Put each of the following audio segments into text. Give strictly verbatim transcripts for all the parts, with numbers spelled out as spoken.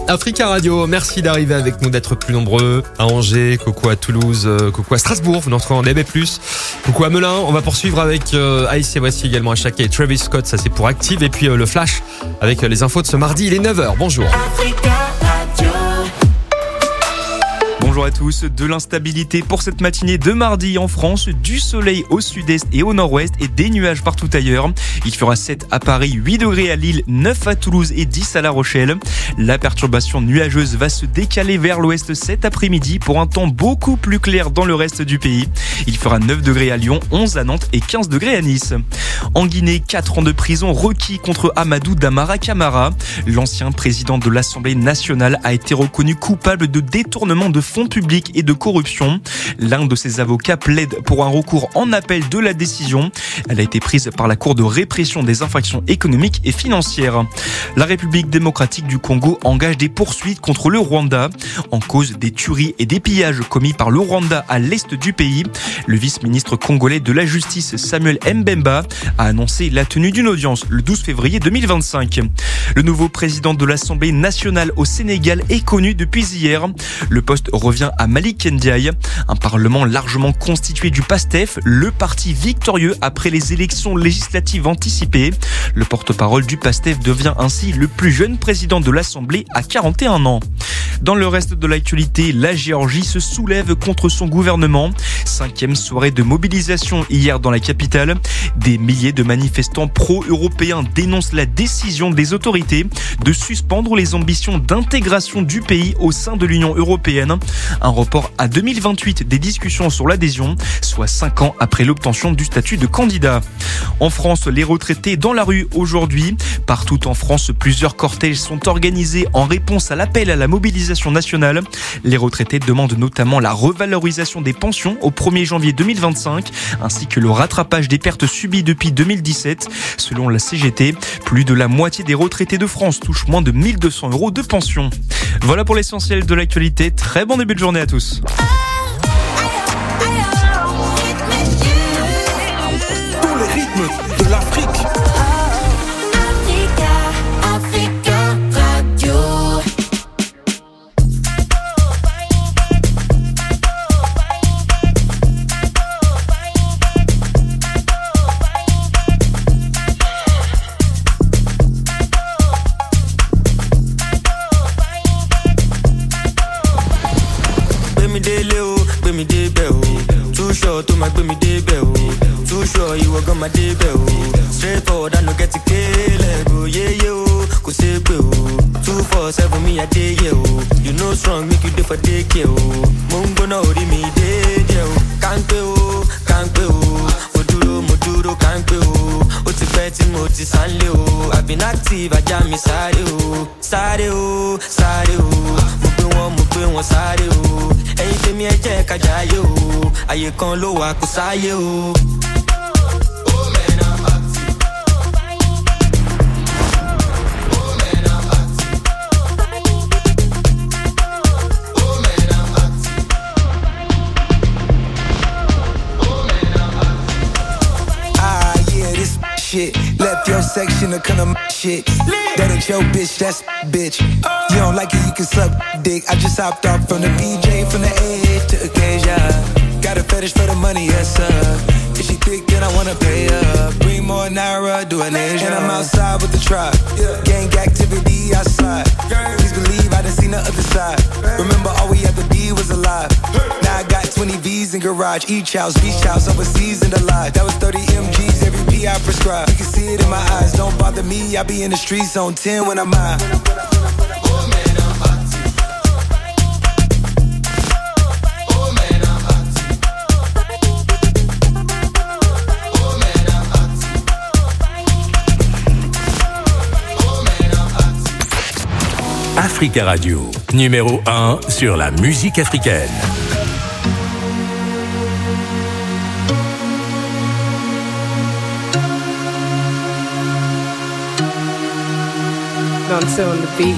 Africa Radio, merci d'arriver avec nous, d'être plus nombreux à Angers, coucou à Toulouse, euh, coucou à Strasbourg, vous nous retrouvez en D A B plus, coucou à Melun. On va poursuivre avec euh, Ice et voici également à Shaka et Travis Scott, ça c'est pour Active, et puis euh, le Flash avec euh, les infos de ce mardi, il est neuf heures, bonjour. Africa Radio. Bonjour à tous, de l'instabilité pour cette matinée de mardi en France, du soleil au sud-est et au nord-ouest et des nuages partout ailleurs. Il fera sept à Paris, huit degrés à Lille, neuf à Toulouse et dix à La Rochelle. La perturbation nuageuse va se décaler vers l'ouest cet après-midi pour un temps beaucoup plus clair dans le reste du pays. Il fera neuf degrés à Lyon, onze à Nantes et quinze degrés à Nice. En Guinée, quatre ans de prison requis contre Amadou Damara Camara. L'ancien président de l'Assemblée nationale a été reconnu coupable de détournement de fonds publics et de corruption. L'un de ses avocats plaide pour un recours en appel de la décision. Elle a été prise par la Cour de répression des infractions économiques et financières. La République démocratique du Congo engage des poursuites contre le Rwanda en cause des tueries et des pillages commis par le Rwanda à l'est du pays. Le vice-ministre congolais de la Justice Samuel Mbemba a annoncé la tenue d'une audience le douze février deux mille vingt-cinq. Le nouveau président de l'Assemblée nationale au Sénégal est connu depuis hier. Le poste revient à Malick Ndiaye, un parlement largement constitué du PASTEF, le parti victorieux après les élections législatives anticipées. Le porte-parole du PASTEF devient ainsi le plus jeune président de l'Assemblée à quarante et un ans. Dans le reste de l'actualité, la Géorgie se soulève contre son gouvernement. Cinquième soirée de mobilisation hier dans la capitale. Des milliers de manifestants pro-européens dénoncent la décision des autorités de suspendre les ambitions d'intégration du pays au sein de l'Union européenne. Un report à deux mille vingt-huit des discussions sur l'adhésion, soit cinq ans après l'obtention du statut de candidat. En France, les retraités dans la rue aujourd'hui. Partout en France, plusieurs cortèges sont organisés en réponse à l'appel à la mobilisation nationale. Les retraités demandent notamment la revalorisation des pensions au premier janvier deux mille vingt-cinq, ainsi que le rattrapage des pertes subies depuis deux mille dix-sept. Selon la C G T, plus de la moitié des retraités de France touchent moins de mille deux cents euros de pension. Voilà pour l'essentiel de l'actualité. Très bon début de journée à tous. Tous les rythmes de l'Afrique. To my baby day bell, too sure you were gonna day bell. Straight forward, I no get to kill it. Yeah, yo, go say bell. Two four seven me a day, yo. You know strong, make you day for day, yo. Mungo no ori me day, yo. Can't go, can't go. Moduro, moduro, can't go. Oti beti, moti sanleo. I've been active, I jam me sare o, sare o, sare o. Mugbe won, mugbe won sare o. Ẹyin tèmi ẹ jẹ́ ká jayé o, ayé kan ló wà kó sáyé o. Ah yeah, this shit left your section of kind of shit. That ain't your bitch, that's bitch. You don't like it, you can suck dick. I just hopped off from the P J, from the edge to occasion. Got a fetish for the money, yes sir. If she thick, then I wanna pay her. Bring more Naira, do an Asia. And I'm outside with the tribe. Gang activity outside. Please believe I done seen the other side. Remember all we had to be was alive. Now I got twenty V's in garage. Each house, beach house, overseas and alive. That was thirty M Gs, every P I prescribe. You can see it in my eyes, don't bother me. I be in the streets on ten when I'm high. Africa Radio, numéro un sur la musique africaine. Dance on the beat.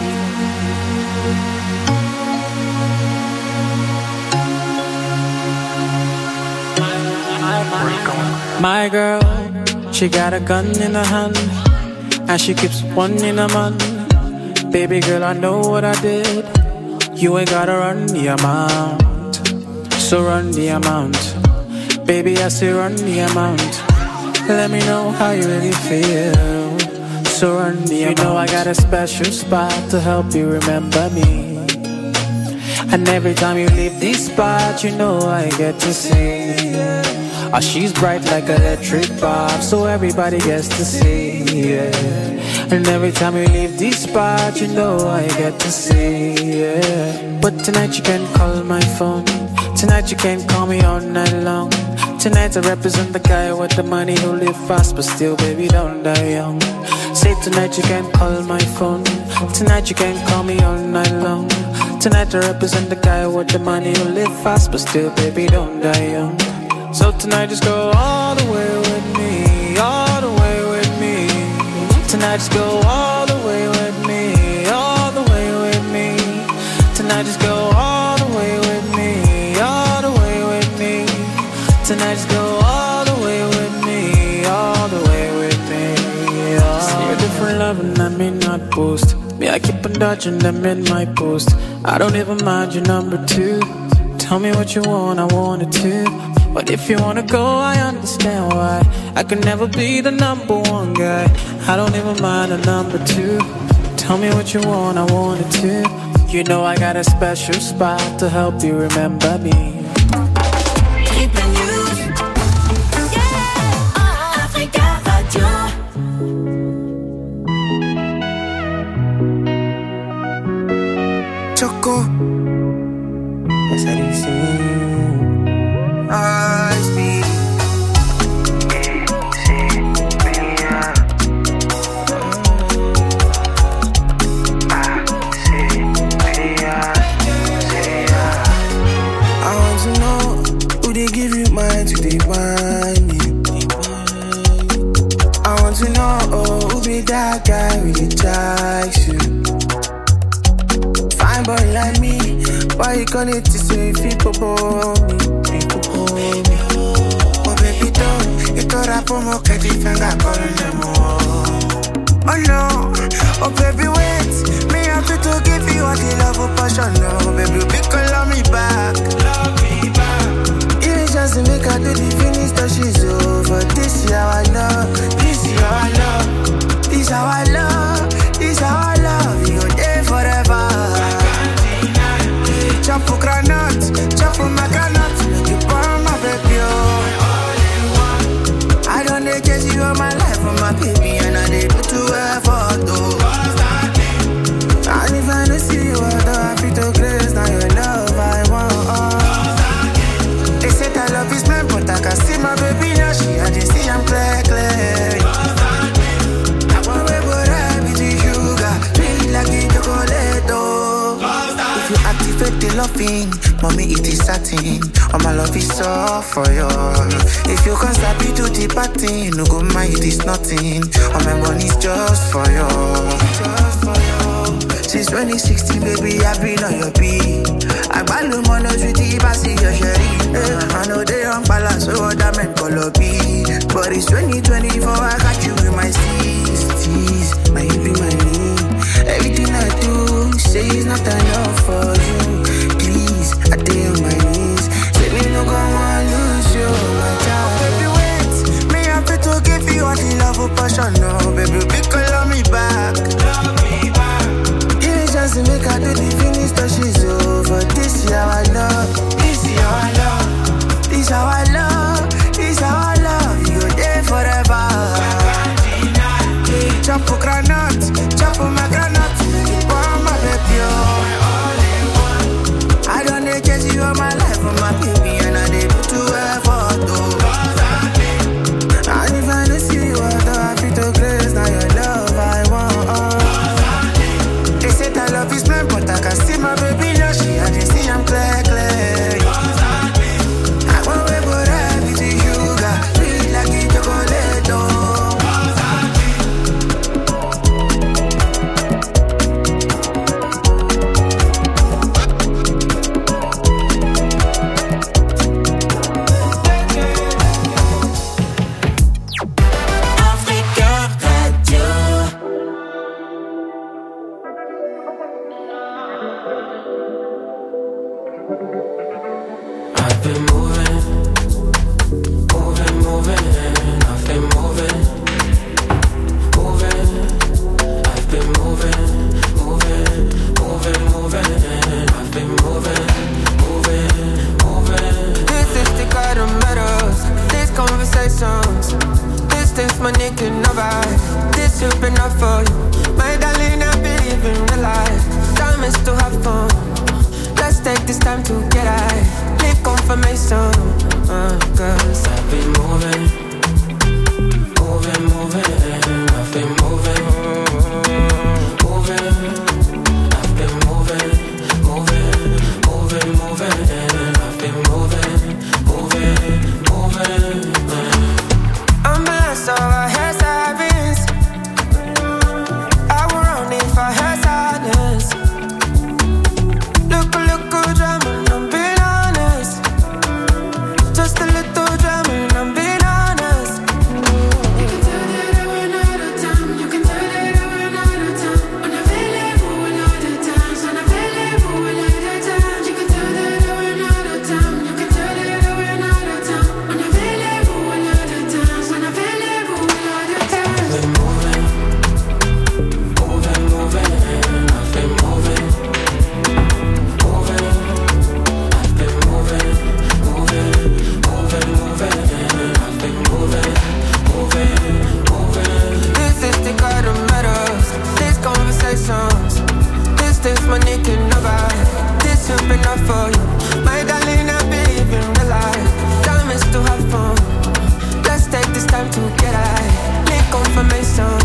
My girl, she got a gun in her hand, and she keeps one in her man. Baby girl, I know what I did. You ain't gotta run the amount. So run the amount. Baby, I say run the amount. Let me know how you really feel. So run the amount. You know I got a special spot to help you remember me. And every time you leave this spot, you know I get to see. Oh, she's bright like electric bulb, so everybody gets to see, yeah. And every time you leave this spot, you know I get to see, yeah. But tonight you can call my phone. Tonight you can call me all night long. Tonight I represent the guy with the money who live fast, but still, baby, don't die young. Say tonight you can call my phone. Tonight you can call me all night long. Tonight I represent the guy with the money who live fast, but still, baby, don't die young. So tonight just go all the way with me, all the way with me. Tonight just go all the way with me, all the way with me. Tonight just go all the way with me, all the way with me. Tonight just go all the way with me, all the way with me. Oh. See a different love and I may not boast. Me, I keep on dodging them in my post. I don't even mind your number two. Tell me what you want, I want it too. But if you wanna go, I understand why. I could never be the number one guy. I don't even mind a number two. Tell me what you want, I want it too. You know I got a special spot to help you remember me. Choco. That's how you sing. I speak. I want to know who they give you mine to they want you. I want to know oh, who be that guy with the likes you. Fine boy like me, why you call it to say people for me? People for me. Oh baby don't, you thought I put more credit finger calling them all. Oh no, oh baby wait, me have to, to give you all the love of passion. No baby, big love me back. Love me back. Even just to make her do the finish that she's over. This is how I love, this is how I love, this is how I love, this is how I love. You there forever. Chop for granite, chop for my granite. Make you burn my baby, oh. I don't need to you on my life for my baby. And I need to do effort, though. And if I don't see you, I feel to grace. Now your love I want. They say that love is meant, but I can see my baby now. She had to see I'm clear, clear. I want to go right with the sugar. Sweet like the chocolate, oh. If you activate the loving, mommy, it is satin. All my love is all for you. If you can't stop it to the party, no go mind, it is nothing. All my money's just for you. Just for you. Since twenty sixteen, baby, I've been on your beat. I value monos with the passy, your sherry. I know they on balance, so that man color B. But it's twenty twenty-four, I got you in my steez, steez. My be my name. Everything I do, say it's not enough for you. Please, I stay on my knees. Say me no go want lose you, my child. Baby, wait, me have to give you all the love of passion. No, baby, because love me back. Love me back. Give me chance to make her do the finish that she's over. This is how I love, this is how I love, this is how I love, this is how I love. You're there forever. Chop for granite, chop for my granite. Oh my baby, oh. I don't need to chase you all my life for my baby. And I did put to effort, though. And if I don't see you, I feel to grace. Now your love I want. They say that love is meant, but I can see my baby now. She had to see I'm clear, clear. I want to go right with the sugar. Sweet like the chocolate, oh. I've been moving, moving, moving. I've been moving, moving. I've been moving, moving, moving, moving. I've been moving, moving, moving. This is the kind of matters. These conversations. Distance, my nigga, nobody. This should be enough for you. My darling, I believe in real life. Time is to have fun. Let's take this time to get high. Need confirmation, uh, cause I've been moving, moving, moving. I've been moving, moving. I've been moving, moving, moving, moving. I've been moving, moving, moving. I'm a so I had silence. I would run if I had silence. Look, look, good drama, I'm being honest. Just a little drama, I'm being honest. You can tell that I ran out of time. You can tell that I ran out of time. Unavailable a lot of times. Unavailable a lot of times. You can tell that I ran out of time. You can tell that I ran out of time. Unavailable a lot of times. Unavailable a lot of times. I've been moving, moving, moving. I've been moving. Distance, my nigga, nobody. This should be enough for you. My darling, I believe in real life. Time is to have fun. Let's take this time to get high. Need confirmation.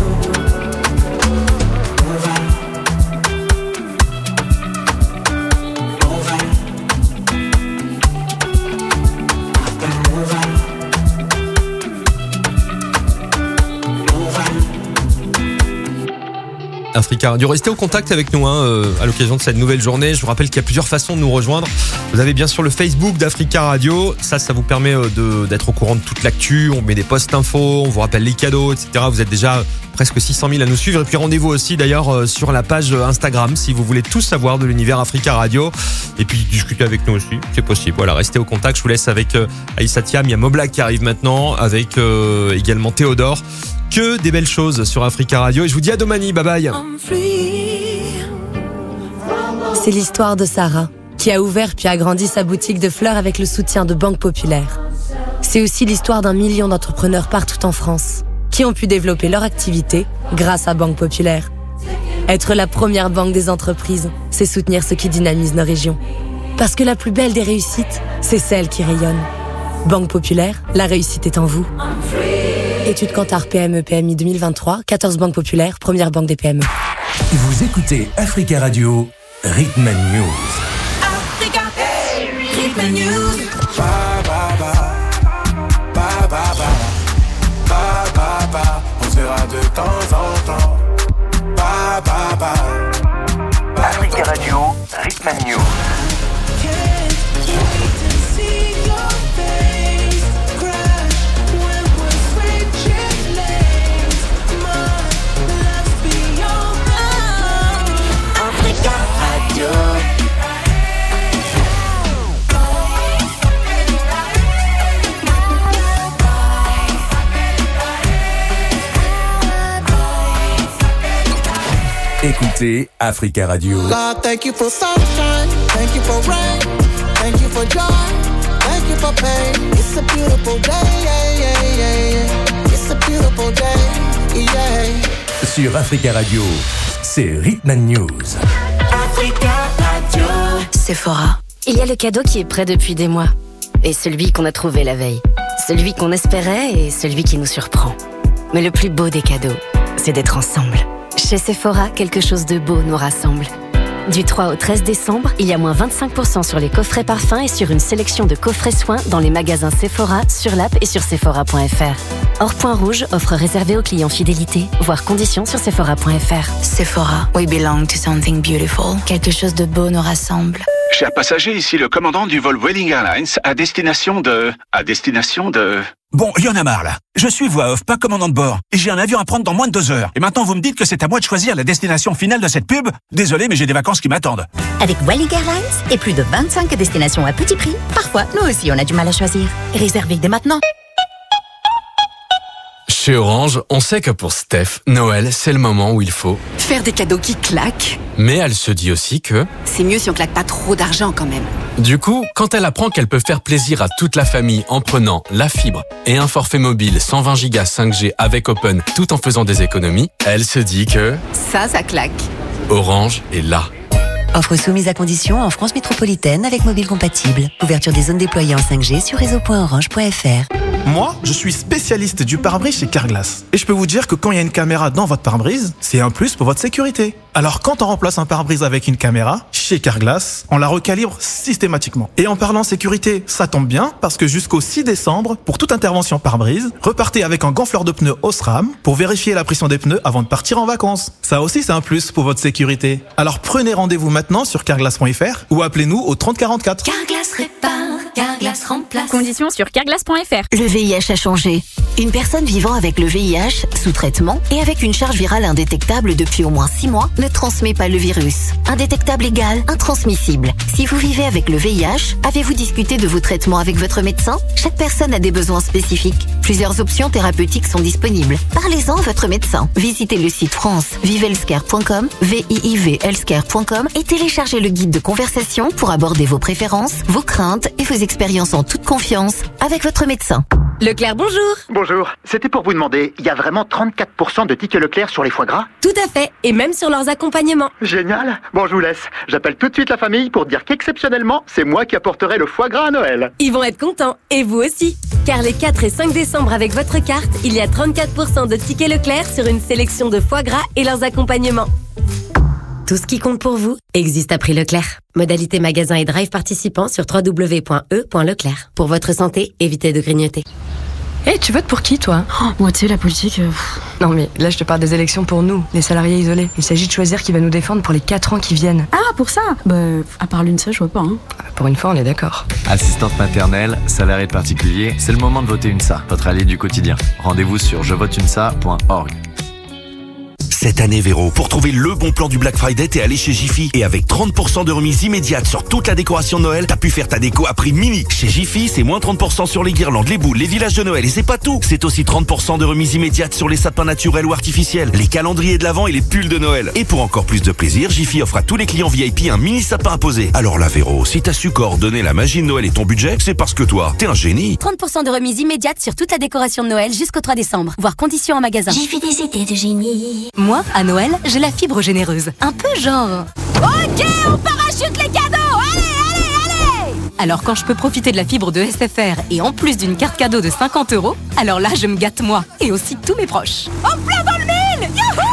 Africa Radio. Restez au contact avec nous hein, euh, à l'occasion de cette nouvelle journée. Je vous rappelle qu'il y a plusieurs façons de nous rejoindre. Vous avez bien sûr le Facebook d'Africa Radio. Ça, ça vous permet euh, de, d'être au courant de toute l'actu. On met des posts infos, on vous rappelle les cadeaux, et cetera. Vous êtes déjà presque six cent mille à nous suivre. Et puis rendez-vous aussi d'ailleurs euh, sur la page Instagram si vous voulez tout savoir de l'univers Africa Radio. Et puis discuter avec nous aussi, c'est possible. Voilà, restez au contact. Je vous laisse avec euh, Aïssa Thiam. Il y a Moblak qui arrive maintenant avec euh, également Théodore. Que des belles choses sur Africa Radio. Et je vous dis à Domani, bye bye. C'est l'histoire de Sarah, qui a ouvert puis agrandi sa boutique de fleurs avec le soutien de Banque Populaire. C'est aussi l'histoire d'un million d'entrepreneurs partout en France, qui ont pu développer leur activité grâce à Banque Populaire. Être la première banque des entreprises, c'est soutenir ce qui dynamise nos régions. Parce que la plus belle des réussites, c'est celle qui rayonne. Banque Populaire, la réussite est en vous. Étude Kantar P M E P M I deux mille vingt-trois, quatorze banques populaires, première banque des P M E. Vous écoutez Africa Radio, Rhythm and News. Africa, Rhythm and News. Ba ba ba, ba ba ba, ba ba ba, on sera de temps en temps. Ba ba ba, Africa Radio, Rhythm and News. Écoutez Africa Radio. God, thank you for sunshine, thank you for rain, thank you for joy, thank you for pain. It's a beautiful day, yeah, yeah, yeah, yeah. It's a beautiful day, yeah. Sur Africa Radio, c'est Rhythm and News. Africa Radio. Sephora. Il y a le cadeau qui est prêt depuis des mois. Et celui qu'on a trouvé la veille. Celui qu'on espérait et celui qui nous surprend. Mais le plus beau des cadeaux, c'est d'être ensemble. Chez Sephora, quelque chose de beau nous rassemble. Du trois au treize décembre, il y a moins vingt-cinq pour cent sur les coffrets parfums et sur une sélection de coffrets soins dans les magasins Sephora, sur l'app et sur sephora point f r. Hors point rouge, offre réservée aux clients fidélité. Voir conditions sur sephora point f r. Sephora, we belong to something beautiful. Quelque chose de beau nous rassemble. Chers passagers, ici le commandant du vol Vueling Airlines à destination de... à destination de... Bon, il y en a marre là. Je suis voix off, pas commandant de bord. Et j'ai un avion à prendre dans moins de deux heures. Et maintenant vous me dites que c'est à moi de choisir la destination finale de cette pub? Désolé, mais j'ai des vacances qui m'attendent. Avec Vueling Airlines et plus de vingt-cinq destinations à petit prix, parfois nous aussi on a du mal à choisir. Réservez dès maintenant. Chez Orange, on sait que pour Steph, Noël, c'est le moment où il faut faire des cadeaux qui claquent. Mais elle se dit aussi que c'est mieux si on claque pas trop d'argent quand même. Du coup, quand elle apprend qu'elle peut faire plaisir à toute la famille en prenant la fibre et un forfait mobile cent vingt gigas cinq G avec Open tout en faisant des économies, elle se dit que ça, ça claque. Orange est là. Offre soumise à condition en France métropolitaine avec mobile compatible. Ouverture des zones déployées en cinq G sur réseau point orange point f r. Moi, je suis spécialiste du pare-brise chez Carglass. Et je peux vous dire que quand il y a une caméra dans votre pare-brise, c'est un plus pour votre sécurité. Alors quand on remplace un pare-brise avec une caméra, chez Carglass, on la recalibre systématiquement. Et en parlant sécurité, ça tombe bien, parce que jusqu'au six décembre, pour toute intervention pare-brise, repartez avec un gonfleur de pneus Osram pour vérifier la pression des pneus avant de partir en vacances. Ça aussi, c'est un plus pour votre sécurité. Alors prenez rendez-vous maintenant sur carglass point f r ou appelez-nous au trente quarante-quatre. Carglass répare, Carglass remplace. Conditions sur carglass point f r. Le V I H a changé. Une personne vivant avec le V I H, sous traitement et avec une charge virale indétectable depuis au moins six mois, ne transmet pas le virus. Indétectable égale intransmissible. Si vous vivez avec le V I H, avez-vous discuté de vos traitements avec votre médecin? Chaque personne a des besoins spécifiques. Plusieurs options thérapeutiques sont disponibles. Parlez-en à votre médecin. Visitez le site france vive healthcare point com, V I I V healthcare point com et téléchargez le guide de conversation pour aborder vos préférences, vos craintes et vos expériences en toute confiance avec votre médecin. Leclerc, bonjour. Bonjour, c'était pour vous demander, il y a vraiment trente-quatre pour cent de tickets Leclerc sur les foie gras? Tout à fait, et même sur leurs accompagnements. Génial. Bon, je vous laisse. J'appelle tout de suite la famille pour dire qu'exceptionnellement, c'est moi qui apporterai le foie gras à Noël. Ils vont être contents, et vous aussi. Car les quatre et cinq décembre avec votre carte, il y a trente-quatre pour cent de tickets Leclerc sur une sélection de foie gras et leurs accompagnements. Tout ce qui compte pour vous existe à prix Leclerc. Modalité magasin et drive participants sur w w w point e point leclerc. Pour votre santé, évitez de grignoter. Eh, hey, tu votes pour qui, toi? Oh, moi, tu sais, la politique... Euh... Non, mais là, je te parle des élections pour nous, les salariés isolés. Il s'agit de choisir qui va nous défendre pour les quatre ans qui viennent. Ah, pour ça? Bah, à part l'U N S A, je vois pas, hein. Pour une fois, on est d'accord. Assistante maternelle, salarié de particulier, c'est le moment de voter U N S A, votre allié du quotidien. Rendez-vous sur je vote U N S A point org. Cette année, Véro, pour trouver le bon plan du Black Friday, t'es allé chez Jiffy. Et avec trente pour cent de remise immédiate sur toute la décoration de Noël, t'as pu faire ta déco à prix mini. Chez Jiffy, c'est moins trente pour cent sur les guirlandes, les boules, les villages de Noël. Et c'est pas tout. C'est aussi trente pour cent de remise immédiate sur les sapins naturels ou artificiels, les calendriers de l'Avent et les pulls de Noël. Et pour encore plus de plaisir, Jiffy offre à tous les clients V I P un mini sapin à poser. Alors là, Véro, si t'as su coordonner la magie de Noël et ton budget, c'est parce que toi, t'es un génie. trente pour cent de remise immédiate sur toute la décoration de Noël jusqu'au trois décembre. Voir conditions en magasin. J'ai fait des idées de génie. Moi, à Noël, j'ai la fibre généreuse. Un peu genre... Ok, on parachute les cadeaux. Allez, allez, allez. Alors quand je peux profiter de la fibre de S F R et en plus d'une carte cadeau de cinquante euros, alors là, je me gâte moi et aussi tous mes proches. En plein dans le mille. Youhou!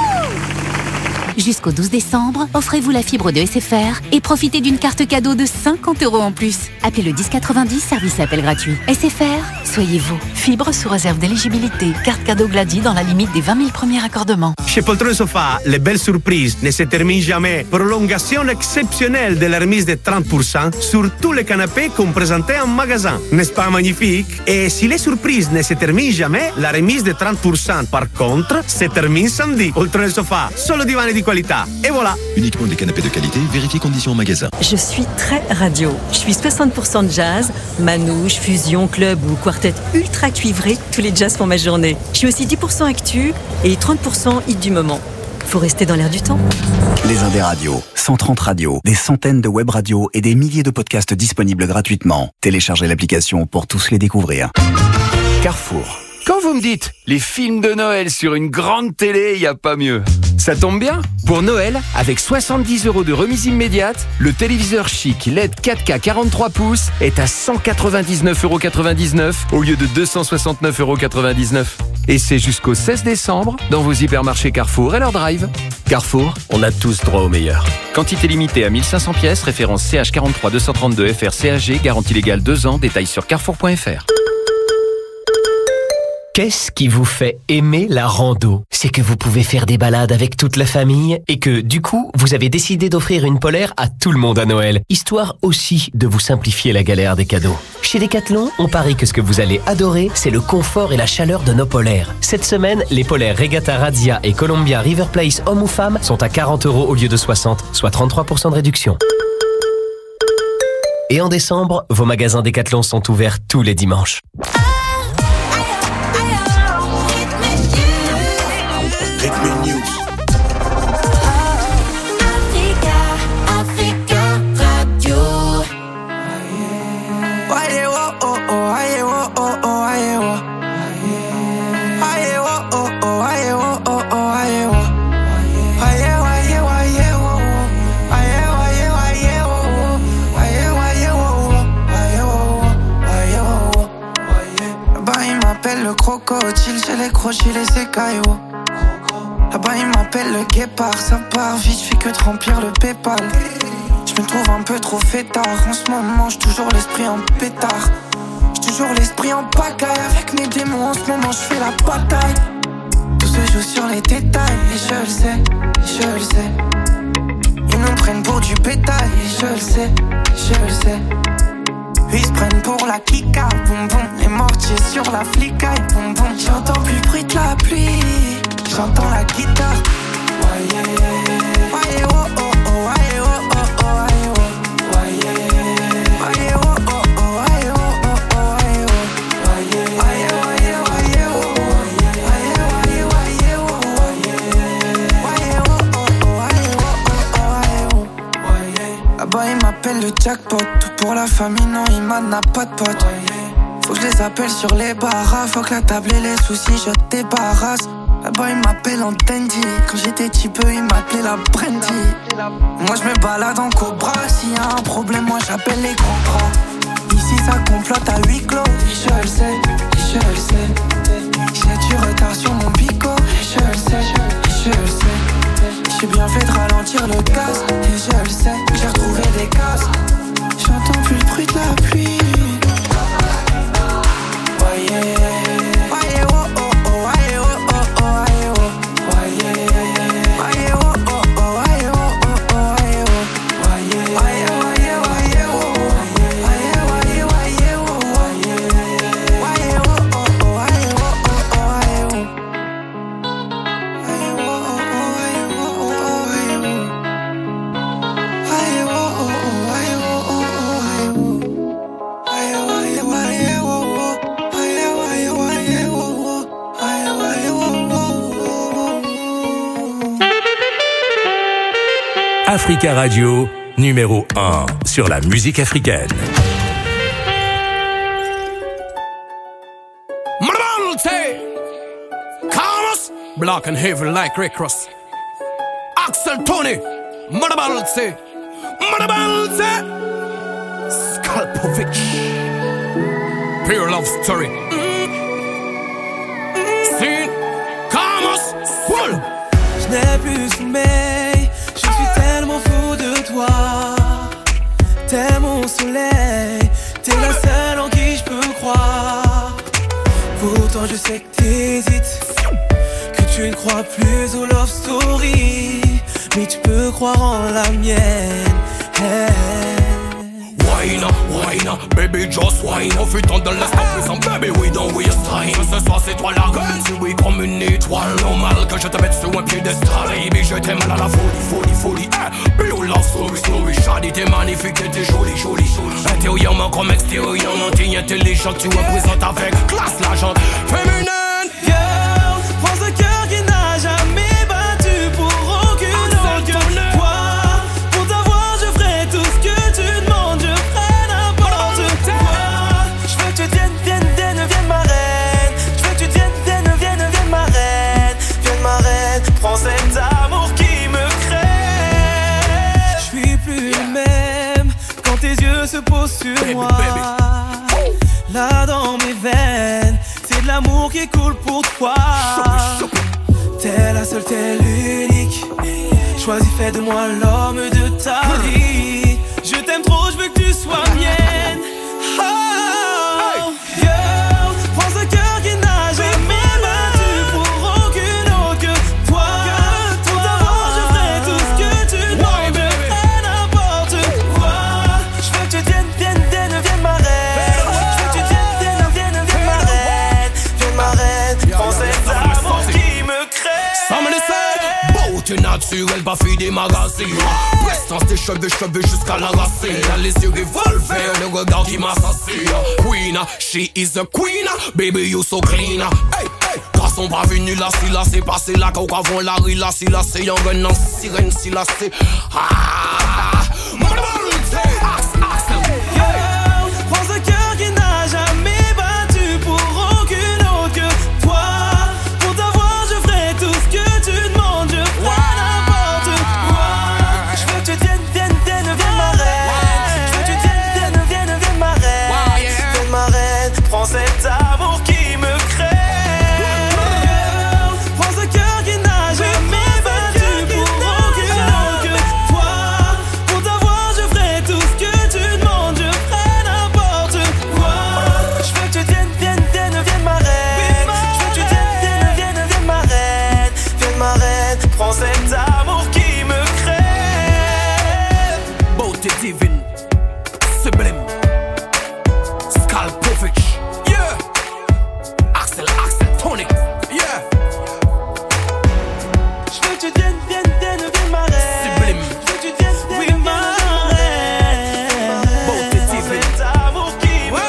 Jusqu'au douze décembre, offrez-vous la fibre de S F R et profitez d'une carte cadeau de cinquante euros en plus. Appelez le dix quatre-vingt-dix, service appel gratuit. S F R, soyez vous. Fibre sous réserve d'éligibilité. Carte cadeau Glady dans la limite des vingt mille premiers raccordements. Chez Poltron Sofa, les belles surprises ne se terminent jamais. Prolongation exceptionnelle de la remise de trente pour cent sur tous les canapés qu'on présentait en magasin. N'est-ce pas magnifique? Et si les surprises ne se terminent jamais, la remise de trente pour cent par contre se termine samedi. Poltron Sofa, solo divani di qualità. Et voilà. Uniquement des canapés de qualité, vérifiez conditions en magasin. Je suis très radio. Je suis soixante pour cent de jazz, manouche, fusion, club ou quartet ultra cuivré. Tous les jazz font ma journée. Je suis aussi dix pour cent actu et trente pour cent hit du moment. Faut rester dans l'air du temps. Les Indés Radio, cent trente radios, des centaines de web radios et des milliers de podcasts disponibles gratuitement. Téléchargez l'application pour tous les découvrir. Carrefour. Quand vous me dites les films de Noël sur une grande télé, il n'y a pas mieux. Ça tombe bien. Pour Noël, avec soixante-dix euros de remise immédiate, le téléviseur chic L E D quatre K quarante-trois pouces est à cent quatre-vingt-dix-neuf euros quatre-vingt-dix-neuf au lieu de deux cent soixante-neuf euros quatre-vingt-dix-neuf. Et c'est jusqu'au seize décembre dans vos hypermarchés Carrefour et leur drive. Carrefour, on a tous droit au meilleur. Quantité limitée à mille cinq cents pièces, référence C H quatre trois deux cent trente-deux F R C A G, garantie légale deux ans, détails sur carrefour point f r. Qu'est-ce qui vous fait aimer la rando? C'est que vous pouvez faire des balades avec toute la famille et que, du coup, vous avez décidé d'offrir une polaire à tout le monde à Noël, histoire aussi de vous simplifier la galère des cadeaux. Chez Decathlon, on parie que ce que vous allez adorer, c'est le confort et la chaleur de nos polaires. Cette semaine, les polaires Regatta Razzia et Columbia River Place homme ou femme sont à quarante euros au lieu de soixante, soit trente-trois pour cent de réduction. Et en décembre, vos magasins Decathlon sont ouverts tous les dimanches. Rythme News. Le crocodile, j'ai les crochets, les écailles. Là-bas il m'appelle le guépard. Ça part vite, je fais que de remplir le Paypal. Je me trouve un peu trop fêtard. En ce moment j'ai toujours l'esprit en pétard. J'ai toujours l'esprit en pagaille. Avec mes démons en ce moment je fais la bataille. Tout se joue sur les détails. Et je le sais, je le sais. Ils nous prennent pour du bétail. Et je le sais, je le sais. Ils se prennent pour la kika, boum boum. Les mortiers sur la flicaille, boum boum. J'entends plus le bruit de la pluie, j'entends la guitare. Waye, waye, oh oh oh, waye, oh oh oh, waye, oh. Waye, waye, oh oh oh, waye, oh oh oh, waye, oh. Waye, waye, waye, waye, oh. Waye, waye, waye, oh. Waye, oh oh oh, waye, oh oh oh, waye, oh. Waye. Là-bas il m'appelle le jackpot. Pour la famille, non, il n'a pas de potes. Faut que je les appelle sur les barras. Faut que la table et les soucis, je débarrasse. Là-bas, il m'appelle en dandy. Quand j'étais petit peu, il m'appelait la brandy. Moi, je me balade en cobra. S'il y a un problème, moi, j'appelle les gros bras. Ici, ça complote à huis clos. Et je le sais, et je le sais. J'ai du retard sur mon bico. Et je le sais, et je le sais. J'ai bien fait de ralentir le gaz. Et je le sais, j'ai retrouvé des cases. J'entends plus le bruit de la pluie. Waye, waye, oh oh oh, waye, oh oh oh, waye, oh. Waye, waye, oh oh oh, waye, oh oh oh, waye, oh. Waye, waye, waye, waye, oh. Waye, waye, waye, oh. Waye, oh oh oh, waye, oh oh oh, waye, oh. Waye, oh oh oh, waye, oh oh oh, waye, oh. Waye, oh oh oh, waye, oh oh. Africa Radio, numéro un sur la musique africaine. Black and heavy like Rick Ross. Axel Tony, Madabalze, Madabalze, Skalpovic. Pure love story. Sin, Kamos, Full. Je n'ai plus sommeil, je suis tellement fou de toi. T'es mon soleil, t'es la seule en qui je peux croire. Pourtant je sais que t'hésites, que tu ne crois plus aux love stories, mais tu peux croire en la mienne. Hey. Wine, wine, baby just wine. On fait tant de l'instant présent, baby we don't waste time. Ce soir c'est toi la reine, si oui comme une étoile. Normal que je te mette sur un piédestal. Baby je t'aime à la folie, folie, folie. Hey, you love story, story. Shady t'es magnifique et t'es jolie, jolie, jolie. Intérieurement comme extérieurement, t'es intelligent, tu représentes avec classe la gente féminine. Girl, prends ce cœur qui n'a jamais battu pour aucune autre que toi. Pour t'avoir je ferai tout ce que tu demandes, je ferai n'importe quoi. Je veux que tu deviennes, vienne, vienne, vienne ma reine. Je veux que tu deviennes, vienne, vienne, vienne ma reine. Vienne ma reine, prends cet amour qui me crée. Je suis plus le même quand tes yeux se posent sur baby, moi baby. Là dans mes veines, c'est de l'amour qui coule pour toi. T'es la seule, t'es l'unique. Choisis, fais de moi l'homme de ta vie. Je t'aime trop, je veux que tu sois mienne. Oh, girl, prends ce cœur qui n'a jamais ma fille des magazines. Prestance des cheveux, cheveux jusqu'à la racine. T'as les yeux revolver, le regard qui m'assassine. Queen, she is a queen, baby you so clean. Hey, hey, garçon pas venu là, si là c'est passé là. Quand avant la rue là, si là c'est young gun en sirène, si là c'est ah, mon volonté. Prends un cœur qui n'a jamais battu pour aucune autre que toi. Pour t'avoir je ferai tout ce que tu demandes. Je ferai n'importe quoi. Je veux que tu viennes, viennes, viennes, viennes ma reine. Je veux que tu viennes, viennes, viennes, viennes ma reine. Vienne ma reine, prends cet amour qui me crée. Prends un cœur qui n'a jamais battu pour aucune autre que toi. Pour t'avoir je ferai tout ce que tu demandes. Je ferai n'importe quoi. Je veux que tu viennes, viennes, viennes, viennes ma reine. Je veux que tu viennes, viennes, viennes, viennes ma reine. Vienne ma reine, prends cet amour qui me crée. Beauté divine, sublime. Skalpovic, yeah. Axel, Axel, Tonic, yeah. Je veux que tu viennes, viennes, viennes, viennes ma reine. Sublime. Je veux que tu viennes, viennes, viennes ma reine. Beauté divine. Cet amour qui me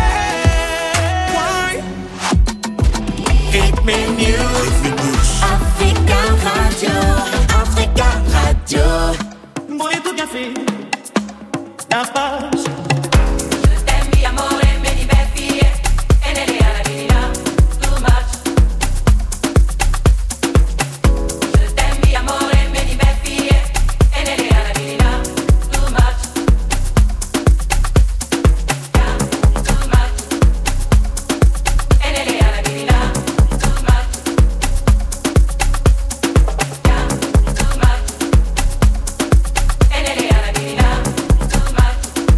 crée. Hit me news. Africa Radio, Africa Radio. Bon et tout bien fait. La page. Mi amore, me diverti e nelle alla too much. Je t'aime, mi amore, me diverti e nelle alla too much. Yeah, too much. E nelle alla too much. Yeah, too much. E nelle alla too much.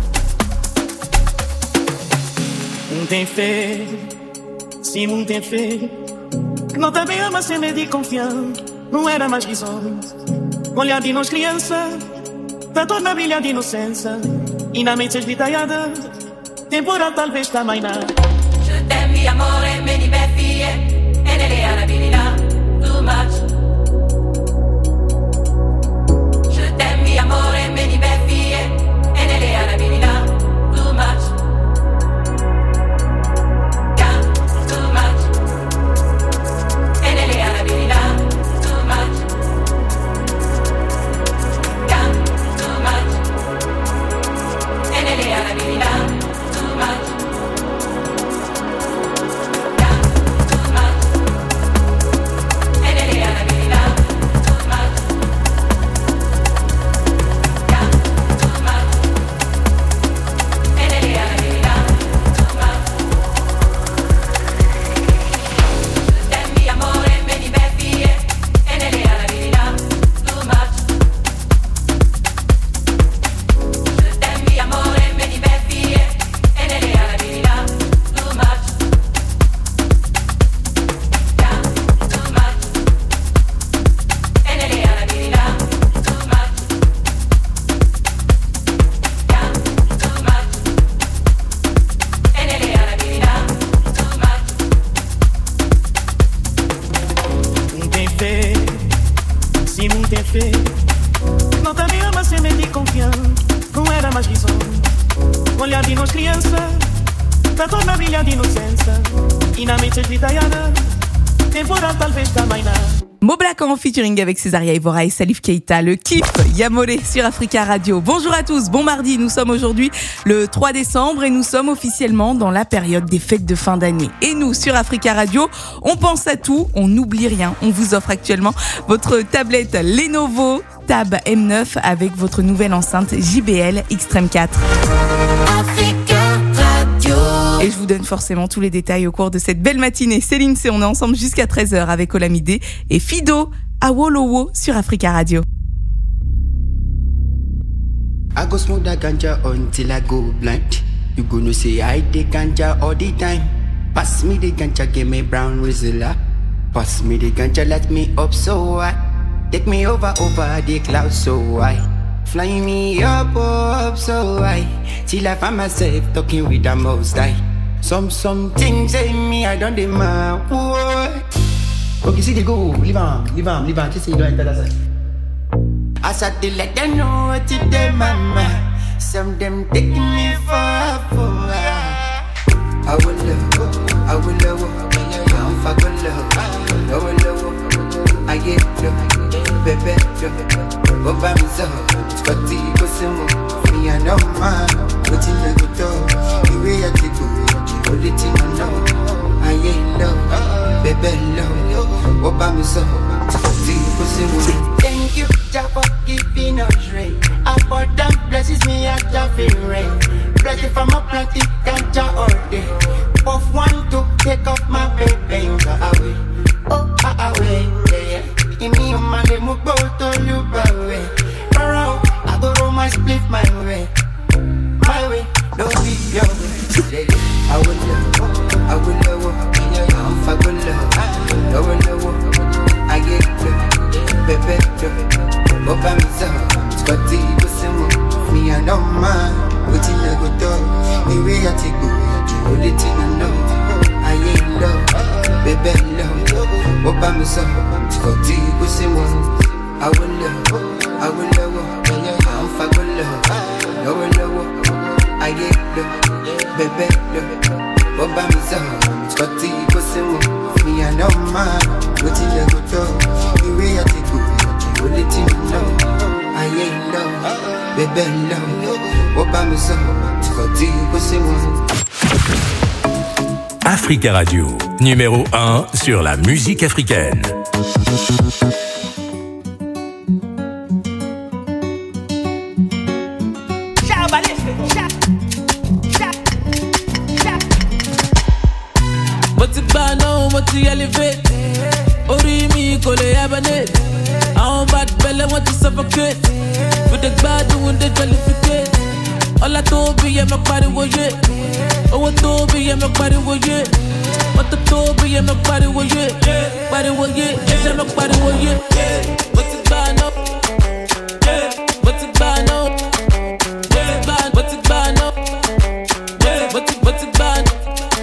Não tem fé, sim, não tem fé. Não também ama sem medo e confiança. Não era mais visões. Olhar de nós criança, da toda a brilha de inocência. E na mente esvitalhada, temporal talvez também não. Je t'aime, mi amore, me diverti e nelle alla too much. Je t'aime, mi amore, me diverti e nelle alla too much. Yeah, too much. E nelle alla too much. Yeah, too much. E nelle alla too much. Olhar de nós criança, da toda a brilha de inocência. E na mente esvitalhada, temporal talvez também não. Mo Black en featuring avec Césaria Evora et Salif Keita, le kiff Yamoré sur Africa Radio. Bonjour à tous, bon mardi, nous sommes aujourd'hui le trois décembre et nous sommes officiellement dans la période des fêtes de fin d'année. Et nous, sur Africa Radio, on pense à tout, on n'oublie rien. On vous offre actuellement votre tablette Lenovo Tab M neuf avec votre nouvelle enceinte J B L Extreme quatre. Africa Radio. Et je vous donne forcément tous les détails au cours de cette belle matinée. Céline C, on est ensemble jusqu'à treize heures avec Olamide et Fido à Wolowo sur Africa Radio. I go smoke that ganja until I go blind. You gonna say I take ganja all the time. Pass me the ganja, give me brown Rizla. Pass me the ganja, let me up so high. Take me over, over the clouds so high. Fly me up, up so high. Till I find myself talking with the most high. Some, some things in me, I don't demand. What? Okay, see the go, leave on, leave on, leave on. Just say you don't enter that side. As I did let them know what it did, mama. Some them taking me for a fool. I will love, I will love, I'm fucking love. I will love, I get love, baby love. Go by me so, Scotty go some me I know man. What in the good dog, the way I take it, all the thing I know. I ain't love, baby love. Go by me so, Scotty go some. Thank you, Jah, for giving us rain. Abundant blesses me at the rain. Bless it from a plenty, ganja all day. Puff one to take off my baby. Away, oh, away, yeah, yeah. Give me a man, they move both to you, away. Around, I go to my split my way. My way, don't be your way. I will love, I will love, I'm fucking love. I will love, I get love, baby love. Go by me so, Scotty go some me I know man. What in I go do, the way I take it, the only thing I know. I ain't love, baby love. Go by me so, Scotty go some I will love, I will love, I'm fucking love. I will love, I get love, baby love. Go by me so, Scotty go some me I know man. What in I go do, the way I take it, the only thing I know. I ain't love, baby love. Go by me so, Scotty go some. Africa Radio, numéro un sur la musique africaine. To elevate, ori mi kò lè hibernate. Àwọn bad belle want to suffocate. With the bad doing the jollificate. Ọlá tó bí yẹ mọ pariwo yé. Owó tó bí yẹ mọ pariwo yé. Mọ́tò tó bí yẹ mọ pariwo yé. Pariwo yé, ẹsẹ̀ mọ pariwo yé. Mo ti gbà náà. Mo ti gbà náà. Mo ti gbà náà. Mo ti mo ti gbà náà.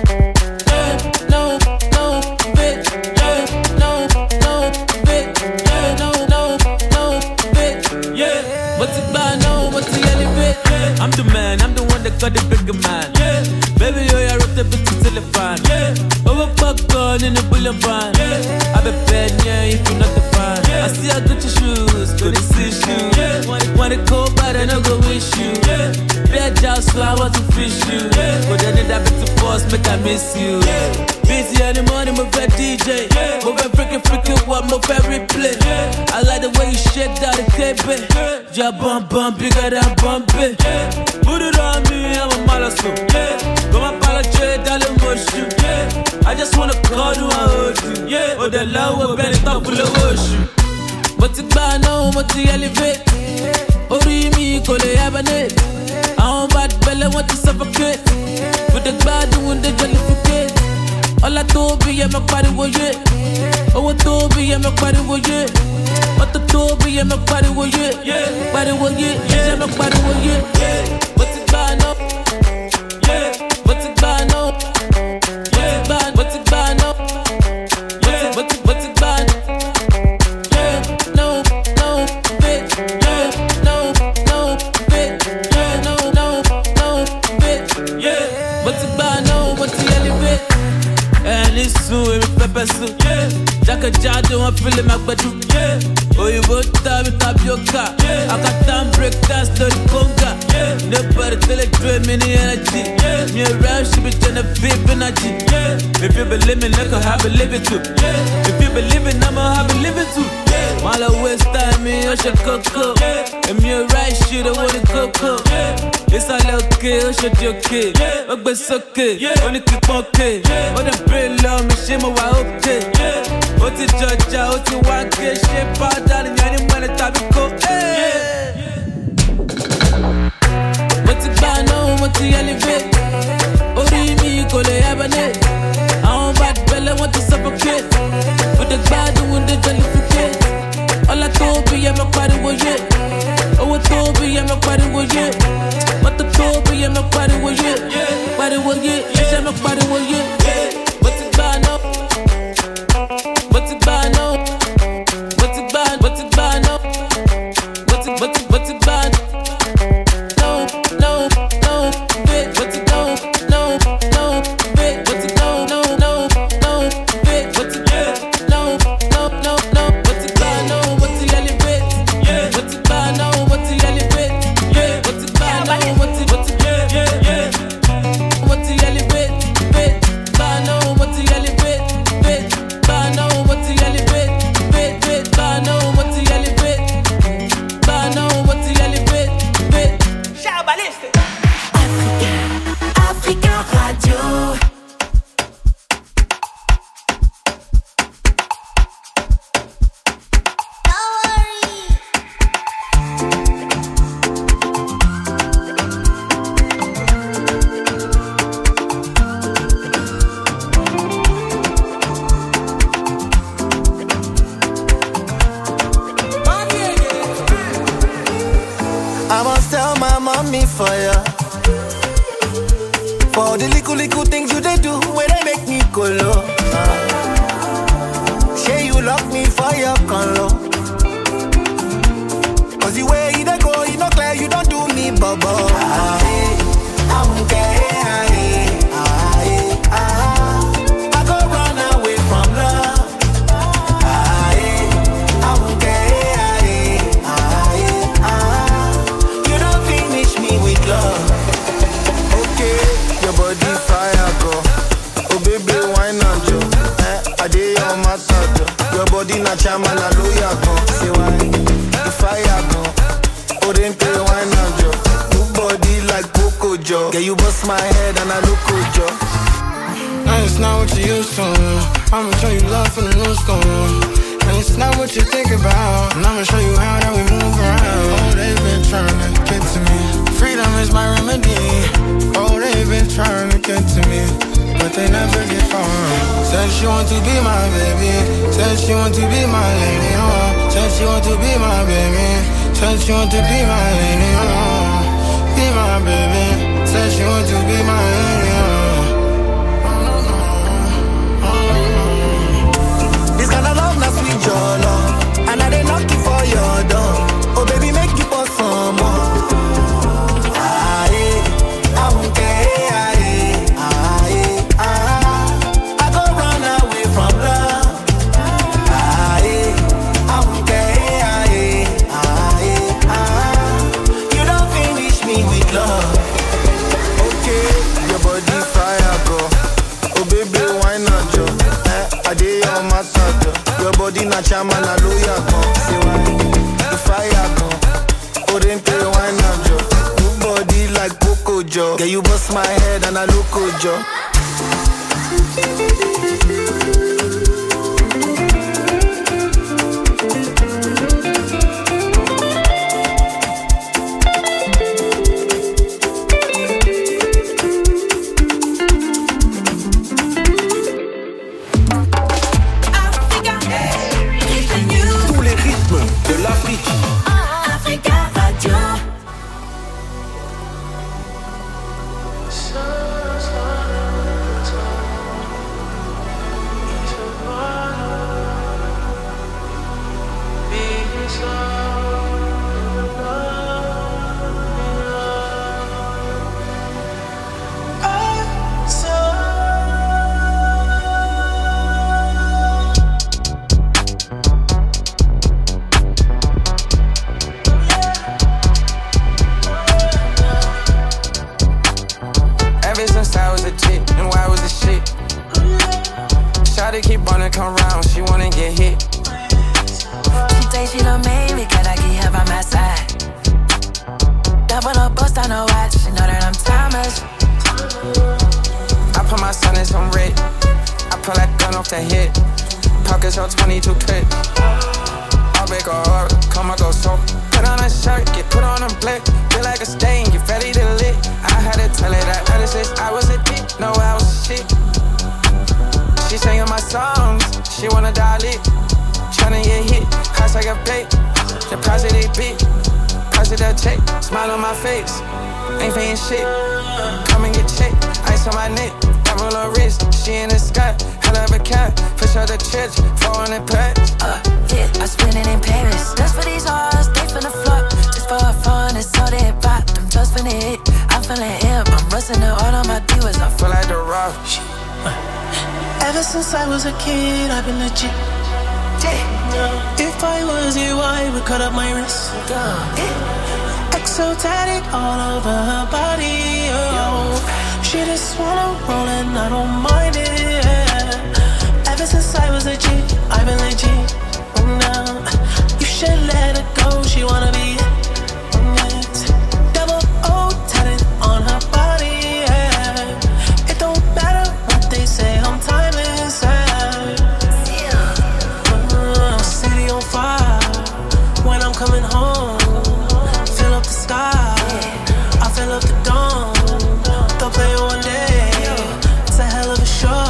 I'm the man, I'm the one that got the bigger man. Yeah. Baby, yo, I wrote the bitch to telephone. Yeah. Over popcorn in the bullion van. Yeah. I be bad, yeah, if you're not the fan. Yeah. I see I got your shoes, got the see shoes. Yeah. Want it cold, but I don't go wish you. Yeah. Bad job, so I want to fish you. Yeah. But then that bit to force, make I miss you. Yeah. Busy in the morning, my bad D J. Yeah. Move and freaking, freaking, what my favorite play. Yeah. I like the way you shake that K B. Yeah, bump, bump, bigger than bumpy. Yeah. Put it on me, I'm a malasso. Yeah. Go my apology, darling, motion. Yeah. I just wanna call you, I hold you. Yeah. Oh, the love will be top full of ocean. But it's bad now, but it's elevate. Ori mi kò lè hibernate. Àwọn bad belle want to suffocate. With the bad doing the jollificate. Ọlá tó bí yẹ mọ pariwo yé. Owó tó bí yẹ mọ pariwo yé. Mọ́tò tó bí yẹ mọ pariwo yé. Pariwo yé, ẹsẹ̀ mọ pariwo yé. Mo ti gbà náà. Mo ti gbà náà. Mo ti gbà náà. Mo ti mo ti gbà náà. No, no, bitch. No, no, bitch. No, no, no, bitch. Mo ti gbà náà, mo ti elevate. Ẹni sùn, èmi pẹpẹ sùn. Jákèjádò wọn fílẹ̀ máa gbẹdú. Òyìnbó tàbí tapioca. Akata ń break dance lórí conga. Nobody tell it drain me ní energy. Mi ò rap ṣe bí Genevieve energy. If you believe me, look how I believe it too. If you believe it, I'ma have believe it too. Má lọ waste time mi, ó ṣe kókó. Èmi ò right shit, owó ní kókó. Ìsàlẹ̀ òkè, ó ṣe di òkè. Ó gbé sókè, ó ní kíkọ́ òkè. Ó dẹ̀ bèrè lọ mi, ṣé mo wà òkè? Ó ti jọjà, ó ti wá ké. Ṣé pàdánù yẹn ní mọ́lẹ̀ tàbí kó? Mo ti gbà náà, mo ti elevate. Orí mi kò lè hibernate. Àwọn bad belle want to suffocate. With the bad doing the jollificate. Ọlá tó bí yẹ mọ pariwo yé. Owó tó bí yẹ mọ pariwo yé. Mọ́tò tó bí yẹ mọ pariwo yé. Pariwo yé, ẹsẹ̀ mọ pariwo yé. Mo ti gbà náà. Mo ti gbà náà. Mo ti gbà, mo ti gbà náà. Mo must tell my mommy for ya. For all the little little things you they do, where they make me go low. Uh. Say you lock me for your color. Cause the way you they go, you not clear, you don't do me bubble. Ah, hey, I won't care. Na chama na luya go, say why? The fire go, Oriente wine and jo. New body like Coco Jo. Yeah, you bust my head and I look good Jo. And it's not what you used to. I'ma show you love from the new school. And it's not what you think about. And I'ma show you how that we move around. Oh, they've been trying to get to me. Freedom is my remedy. Oh, they've been trying to get to me, but they never get far. Said she want to be my baby. Said she want to be my lady. Oh. Said she want to be my baby. Said she want to be my lady. Oh. Be my baby. Said she want to be my lady. Oh. This kind of love, not sweet your love. And I they knock you for your door. Oh baby, make you pour some more. Ah, yeah, I won't care. Na chama na luya go, say why? The fire go, Oriente wine and jo. New body like Coco Jo. Yeah, you bust my head and I look good Jo. Ever since I was a kid, I've been legit. If I was you, I would cut up my wrist. Exotic all over her body. Oh. She just wanna roll and I don't mind it. Ever since I was a G, I've been legit. Now you should let her go. She wanna be it. Double O tatted on her body. It don't matter what they say. I'm timeless. Uh, city on fire. When I'm coming home, fill up the sky. I fill up the dome. Don't play one day. It's a hell of a show.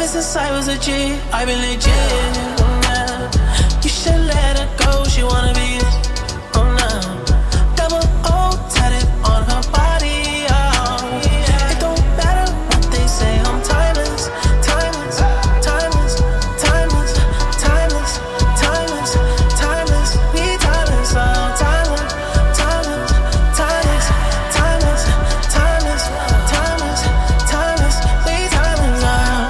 Ever since I was a G, I've been legit. Oh, nah. You should let her go, she wanna be. Oh, nah. Double O tatted on her body. Oh. It don't matter what they say, I'm timeless, timeless, timeless, timeless, timeless, timeless, timeless. We timeless, oh, timeless, timeless, timeless, timeless, timeless, timeless, timeless. We timeless, oh.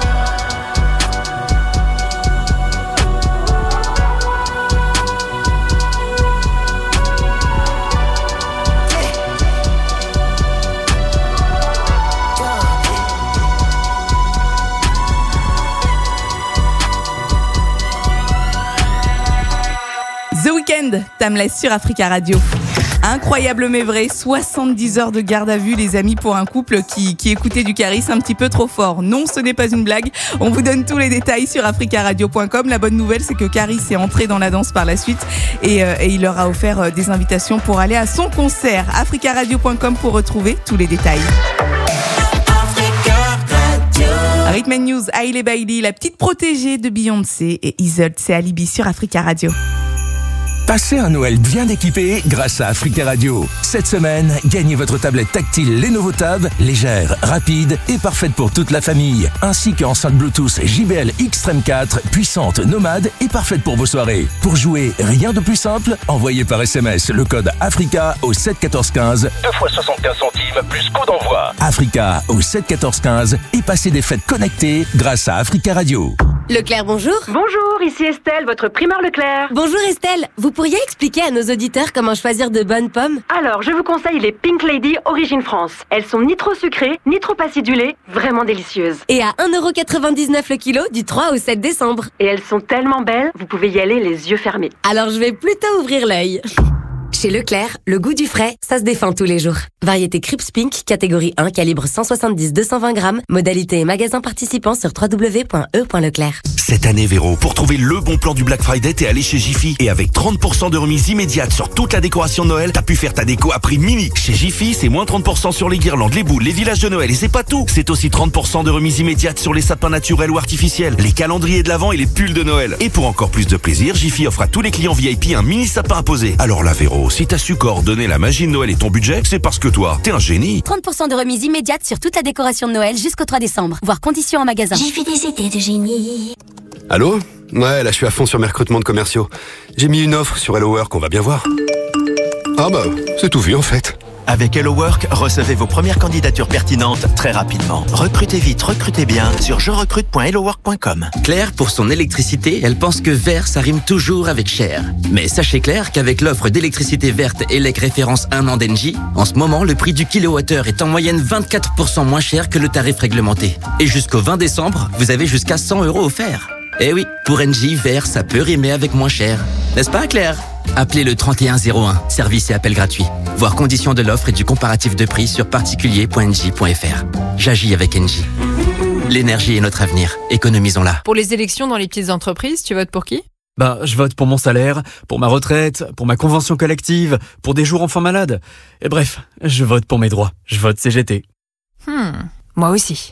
The Weeknd, Timeless sur Africa Radio. Incroyable mais vrai, soixante-dix heures de garde à vue les amis pour un couple qui, qui écoutait du Caris un petit peu trop fort. Non, ce n'est pas une blague, on vous donne tous les détails sur africa radio point com. La bonne nouvelle, c'est que Caris est entré dans la danse par la suite et, euh, et il leur a offert euh, des invitations pour aller à son concert. africa radio point com pour retrouver tous les détails. Rhythm and News, Hailey Bailey, la petite protégée de Beyoncé et Isolde, c'est Alibi sur Africa Radio. Passez un Noël bien équipé grâce à Africa Radio. Cette semaine, gagnez votre tablette tactile Lenovo Tab, légère, rapide et parfaite pour toute la famille, ainsi qu'enceinte Bluetooth J B L Extreme quatre, puissante, nomade et parfaite pour vos soirées. Pour jouer, rien de plus simple, envoyez par S M S le code Africa au sept quatorze quinze, deux fois soixante-quinze centimes plus coût d'envoi. Africa au sept quatorze quinze et passez des fêtes connectées grâce à Africa Radio. Leclerc, bonjour. Bonjour, ici Estelle, votre primeur Leclerc. Bonjour Estelle, vous pourriez expliquer à nos auditeurs comment choisir de bonnes pommes? Alors, je vous conseille les Pink Lady Origine France. Elles sont ni trop sucrées, ni trop acidulées, vraiment délicieuses. Et à un euro quatre-vingt-dix-neuf le kilo du trois au sept décembre. Et elles sont tellement belles, vous pouvez y aller les yeux fermés. Alors je vais plutôt ouvrir l'œil. Chez Leclerc, le goût du frais, ça se défend tous les jours. Variété Crips Pink, catégorie un, calibre cent soixante-dix à deux cent vingt grammes. Modalité et magasin participant sur w w w point e point leclerc. Cette année, Véro, pour trouver le bon plan du Black Friday, t'es allé chez Jiffy. Et avec trente pour cent de remise immédiate sur toute la décoration de Noël, t'as pu faire ta déco à prix mini. Chez Jiffy, c'est moins trente pour cent sur les guirlandes, les boules, les villages de Noël. Et c'est pas tout. C'est aussi trente pour cent de remise immédiate sur les sapins naturels ou artificiels, les calendriers de l'Avent et les pulls de Noël. Et pour encore plus de plaisir, Jiffy offre à tous les clients V I P un mini sapin à poser. Alors là, Véro, si t'as su coordonner la magie de Noël et ton budget, c'est parce que toi, t'es un génie. trente pour cent de remise immédiate sur toute la décoration de Noël jusqu'au trois décembre. Voir conditions en magasin. J'ai fait des idées de génie. Allô? Ouais, là je suis à fond sur mes recrutements de commerciaux. J'ai mis une offre sur Hello Work, on va bien voir. Ah bah, c'est tout vu en fait. Avec Hello Work, recevez vos premières candidatures pertinentes très rapidement. Recrutez vite, recrutez bien sur je recrute point hello work point com. Claire, pour son électricité, elle pense que vert, ça rime toujours avec cher. Mais sachez Claire qu'avec l'offre d'électricité verte E L E C référence un an d'Engie, en ce moment, le prix du kilowattheure est en moyenne vingt-quatre pour cent moins cher que le tarif réglementé. Et jusqu'au vingt décembre, vous avez jusqu'à cent euros offerts. Eh oui, pour Engie, vert, ça peut rimer avec moins cher. N'est-ce pas, Claire? Appelez le trente et un zéro un, service et appel gratuit. Voir conditions de l'offre et du comparatif de prix sur particulier point engie point f r. J'agis avec Engie. L'énergie est notre avenir, économisons-la. Pour les élections dans les petites entreprises, tu votes pour qui? Bah, je vote pour mon salaire, pour ma retraite, pour ma convention collective, pour des jours enfants malades. Et bref, je vote pour mes droits. Je vote C G T. Hmm, moi aussi.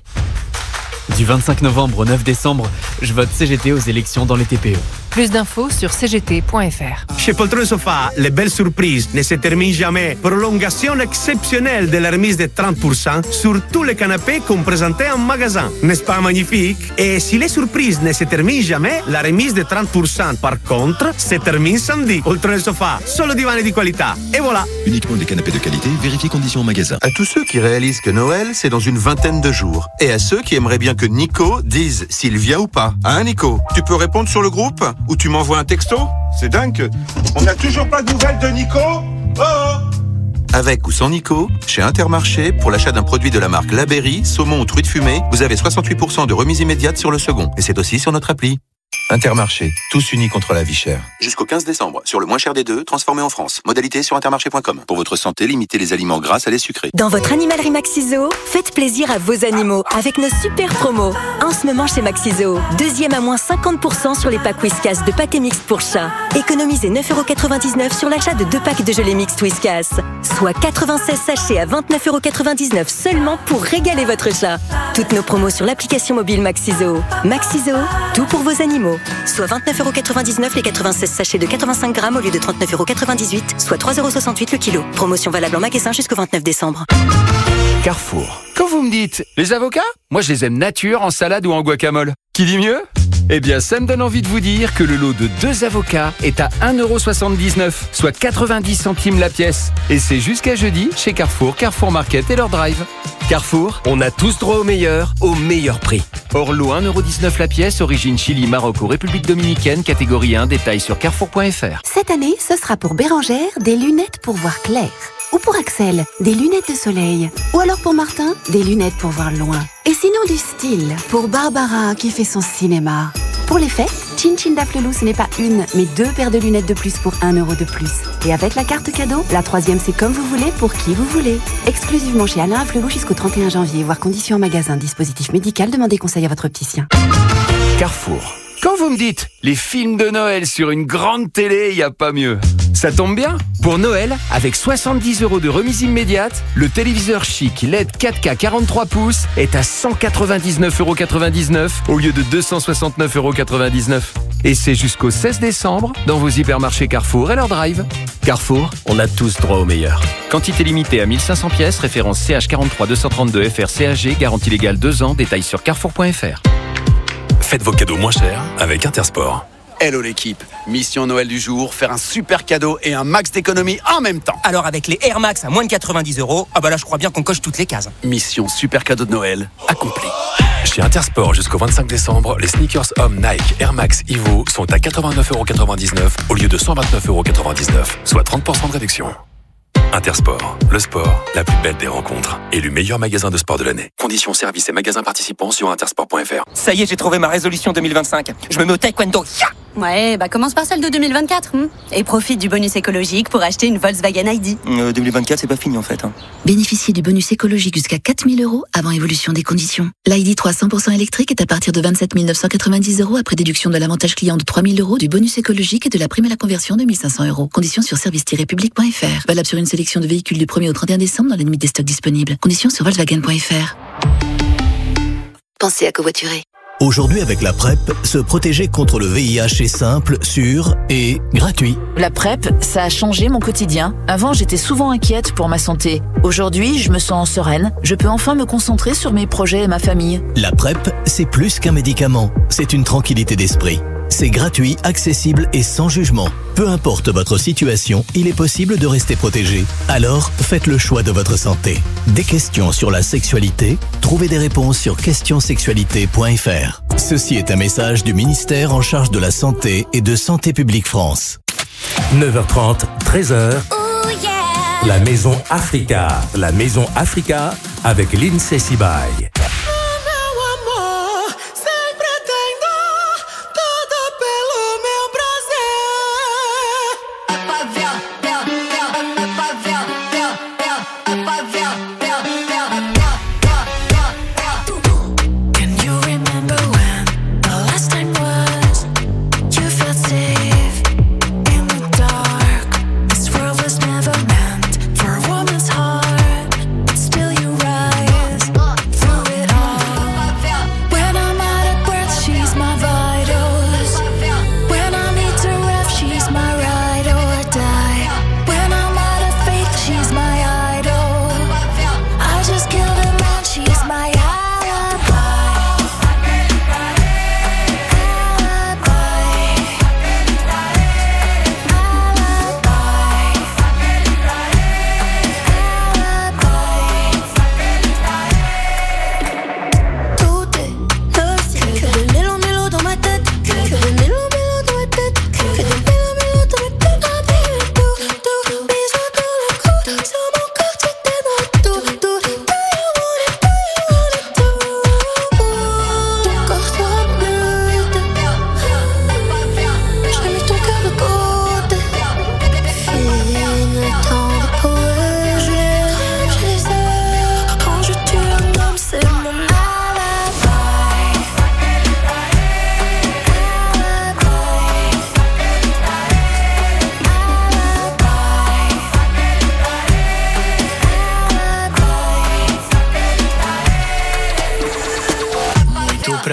Du vingt-cinq novembre au neuf décembre, je vote C G T aux élections dans les T P E. Plus d'infos sur c g t point f r. Chez Poltron Sofa, les belles surprises ne se terminent jamais. Prolongation exceptionnelle de la remise de trente pour cent sur tous les canapés qu'on présentait en magasin. N'est-ce pas magnifique? Et si les surprises ne se terminent jamais, la remise de trente pour cent par contre se termine samedi. Poltron Sofa, solo divani di qualità. Et voilà. Uniquement des canapés de qualité, vérifiez conditions en magasin. À tous ceux qui réalisent que Noël, c'est dans une vingtaine de jours. Et à ceux qui aimeraient bien que Nico dise s'il vient ou pas. Hein, Nico? Tu peux répondre sur le groupe? Ou tu m'envoies un texto? C'est dingue. On n'a toujours pas de nouvelles de Nico? Oh! Avec ou sans Nico, chez Intermarché, pour l'achat d'un produit de la marque Laberry, saumon ou truite fumée, vous avez soixante-huit pour cent de remise immédiate sur le second. Et c'est aussi sur notre appli. Intermarché, tous unis contre la vie chère. Jusqu'au quinze décembre, sur le moins cher des deux, transformé en France. Modalité sur intermarché point com. Pour votre santé, limitez les aliments gras, salés, sucrés. Dans votre animalerie Maxi-Zoo, faites plaisir à vos animaux avec nos super promos. En ce moment chez Maxi-Zoo, deuxième à moins cinquante pour cent sur les packs Whiskas de pâté mixte pour chat. Économisez neuf euros quatre-vingt-dix-neuf sur l'achat de deux packs de gelée mixte Whiskas. Soit quatre-vingt-seize sachets à vingt-neuf euros quatre-vingt-dix-neuf seulement pour régaler votre chat. Toutes nos promos sur l'application mobile Maxizo. Maxizo, tout pour vos animaux. Soit vingt-neuf euros quatre-vingt-dix-neuf les quatre-vingt-seize sachets de quatre-vingt-cinq grammes au lieu de trente-neuf euros quatre-vingt-dix-huit, soit trois euros soixante-huit le kilo. Promotion valable en magasin jusqu'au vingt-neuf décembre. Carrefour. Quand vous me dites les avocats, moi je les aime nature, en salade ou en guacamole. Qui dit mieux ? Eh bien, ça me donne envie de vous dire que le lot de deux avocats est à un euro soixante-dix-neuf, soit quatre-vingt-dix centimes la pièce. Et c'est jusqu'à jeudi chez Carrefour, Carrefour Market et leur drive. Carrefour, on a tous droit au meilleur, au meilleur prix. Orlo un euro dix-neuf la pièce, origine Chili, Maroc ou République Dominicaine, catégorie un, détail sur carrefour point f r. Cette année, ce sera pour Bérangère des lunettes pour voir clair. Ou pour Axel, des lunettes de soleil. Ou alors pour Martin, des lunettes pour voir loin. Et sinon du style, pour Barbara qui fait son cinéma. Pour les fêtes, Chin Chin d'Afflelou, ce n'est pas une, mais deux paires de lunettes de plus pour un euro de plus. Et avec la carte cadeau, la troisième c'est comme vous voulez, pour qui vous voulez. Exclusivement chez Alain Afflelou jusqu'au trente et un janvier, voire conditions en magasin. Dispositif médical, demandez conseil à votre opticien. Carrefour. Quand vous me dites les films de Noël sur une grande télé, il n'y a pas mieux. Ça tombe bien. Pour Noël, avec soixante-dix euros de remise immédiate, le téléviseur chic L E D quatre K quarante-trois pouces est à cent quatre-vingt-dix-neuf euros quatre-vingt-dix-neuf au lieu de deux cent soixante-neuf euros quatre-vingt-dix-neuf. Et c'est jusqu'au seize décembre dans vos hypermarchés Carrefour et leur drive. Carrefour, on a tous droit au meilleur. Quantité limitée à mille cinq cents pièces, référence C H quarante-trois deux cent trente-deux F R C A G, garantie légale deux ans, détail sur carrefour point f r. Faites vos cadeaux moins chers avec Intersport. Hello l'équipe, mission Noël du jour, faire un super cadeau et un max d'économie en même temps. Alors avec les Air Max à moins de quatre-vingt-dix euros, ah bah là je crois bien qu'on coche toutes les cases. Mission super cadeau de Noël accomplie. Chez Intersport jusqu'au vingt-cinq décembre, les sneakers hommes Nike Air Max Evo sont à quatre-vingt-neuf euros quatre-vingt-dix-neuf au lieu de cent vingt-neuf euros quatre-vingt-dix-neuf, soit trente pour cent de réduction. Intersport, le sport, la plus belle des rencontres. Élu meilleur magasin de sport de l'année. Conditions, services et magasins participants sur intersport point f r. Ça y est, j'ai trouvé ma résolution deux mille vingt-cinq. Je me mets au taekwondo. Ya Ouais, bah commence par celle de deux mille vingt-quatre. Hein, et profite du bonus écologique pour acheter une Volkswagen I D. Euh, deux mille vingt-quatre, c'est pas fini en fait. Hein. Bénéficiez du bonus écologique jusqu'à quatre mille euros avant évolution des conditions. L'I D trois cents pour cent électrique est à partir de vingt-sept mille neuf cent quatre-vingt-dix euros après déduction de l'avantage client de trois mille euros, du bonus écologique et de la prime à la conversion de mille cinq cents euros. Conditions sur service tiret public point f r. Valable sur une sélection de véhicules du premier au trente et un décembre dans la limite des stocks disponibles. Conditions sur volkswagen point f r. Pensez à covoiturer. Aujourd'hui, avec la PrEP, se protéger contre le V I H est simple, sûr et gratuit. La PrEP, ça a changé mon quotidien. Avant, j'étais souvent inquiète pour ma santé. Aujourd'hui, je me sens sereine. Je peux enfin me concentrer sur mes projets et ma famille. La PrEP, c'est plus qu'un médicament. C'est une tranquillité d'esprit. C'est gratuit, accessible et sans jugement. Peu importe votre situation, il est possible de rester protégé. Alors, faites le choix de votre santé. Des questions sur la sexualité? Trouvez des réponses sur questions sexualité point f r. Ceci est un message du ministère en charge de la Santé et de Santé publique France. neuf heures trente, treize heures. Oh yeah. La Maison Africa. La Maison Africa avec Lindsay Sibaye. From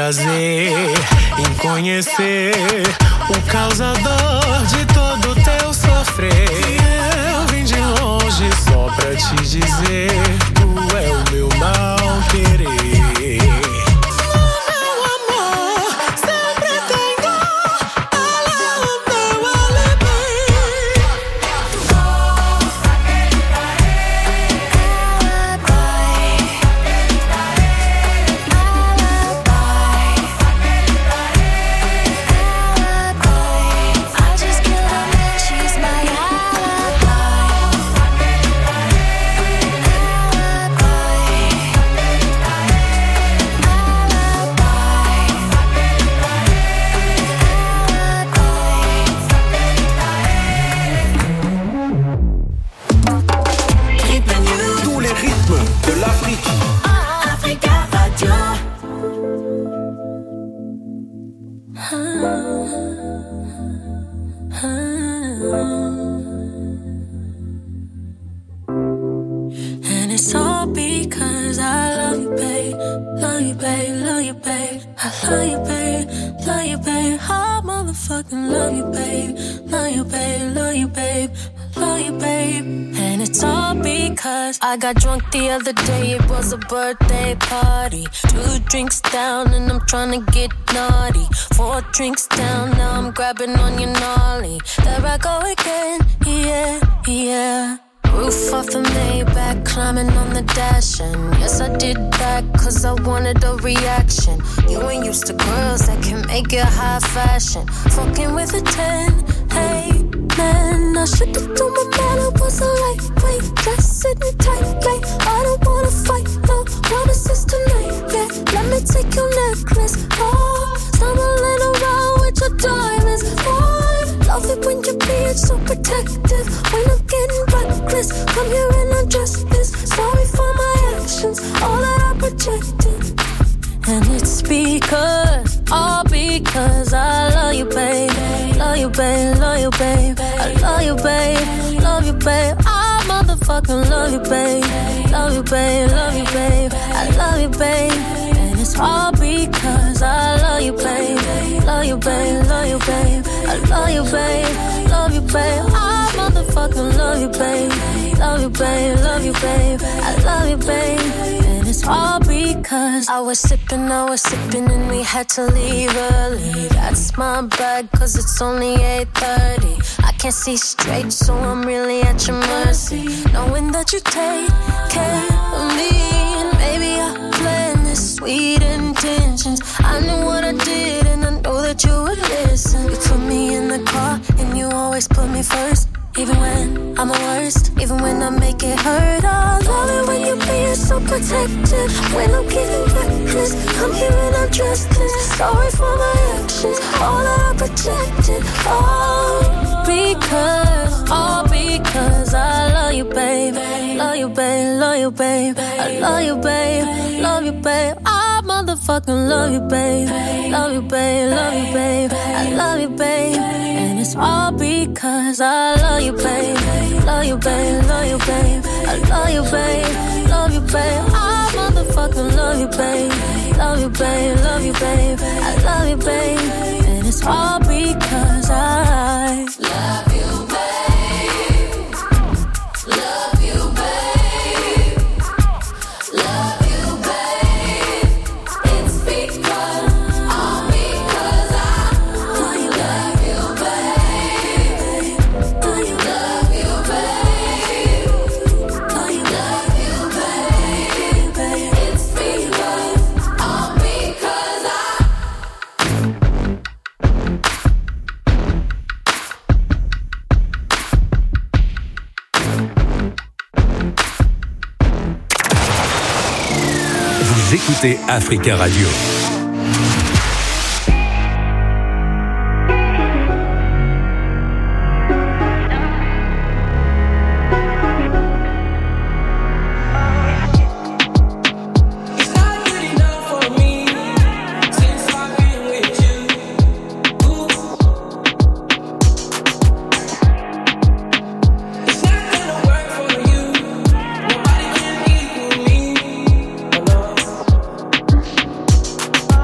prazer em conhecer o causador de todo teu sofrer. Eu vim de longe só pra te dizer, tu é o meu mal querer. And it's all because I love you, babe. Love you, babe, love you, babe. I love you, babe, love you, babe. I motherfucking love you, babe. Love you, babe, love you, babe. Love you, babe. And it's all because I got drunk the other day. It was a birthday party. Two drinks down and I'm trying to get naughty. Four drinks down, now I'm grabbing on your gnarly. There I go again, yeah, yeah. Roof off the Maybach, climbing on the dash. And yes, I did that cause I wanted a reaction. You ain't used to girls that can make it high fashion. Fucking with a ten, hey man, I should've told my man I was a lightweight. Dress sitting tight, babe. I don't wanna fight, no promises tonight, yeah. Let me take your necklace off. Stumbling around with your diamonds on. Love it when you're being so protective. When I'm getting reckless, come here and undress this. Sorry for my actions, all that I projected. And it's because, all because I love you, babe. Love you, babe, love you, babe. I love you, babe, love you, babe. I motherfucking love you, babe. Love you, babe, love you, babe. I love you, babe. And it's all because I love you, babe. Love you, babe, love you, babe. I love you, babe, love you, babe. I motherfucking love you, babe. Love you, babe, love you, babe. I love you, babe. And it's all because I was sipping, I was sipping, and we had to leave early. That's my bad, cause it's only eight thirty. I can't see straight, so I'm really at your mercy. Knowing that you take care of me, and maybe I planned this sweet intentions. I knew what I did, and I know that you would listen. You put me in the car, and you always put me first. Even when I'm the worst, even when I make it hurt. I love it when you're being so protective. When I'm getting reckless, come here and I'm dressed this. Sorry for my actions, all that I projected. All because, all because I love you, babe. Love you, babe, love you, babe. I love you, babe, love you, babe. I motherfucking love you, babe. Love you, babe, love you, babe. I love you, babe. And it's all because I love you, babe. Love you, babe, love you, babe. I love you, babe, love you, babe. I motherfucking love you, babe. Love you, babe, love you, babe. I love you, babe. And it's all because I love you, babe. Love you, babe. Love you, babe. It's because, all because I love you, love you, babe. Love you, love you, babe. Love you, love you, babe. It's because, all because I. Vous écoutez Africa Radio. Oh